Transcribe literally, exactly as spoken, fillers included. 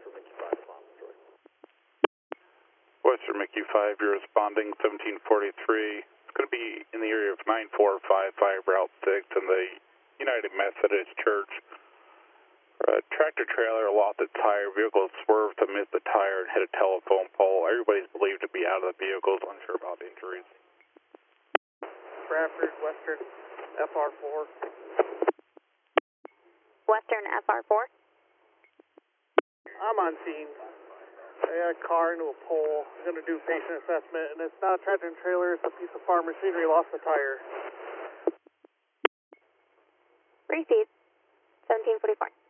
Western Mickey five, Bomb Destroy. Western Mickey five, you're responding seventeen forty-three. It's going to be in the area of nine four five five Route six in the United Methodist Church. Uh, tractor trailer lost its tire. Vehicle swerved to miss the tire and hit a telephone pole. Everybody's believed to be out of the vehicles, unsure about injuries. Bradford, Western, F R four. Western F R four. I'm on scene. I got a car into a pole. I'm going to do patient assessment, and it's not a tractor and trailer. It's a piece of farm machinery lost the tire. Received. seventeen forty-four.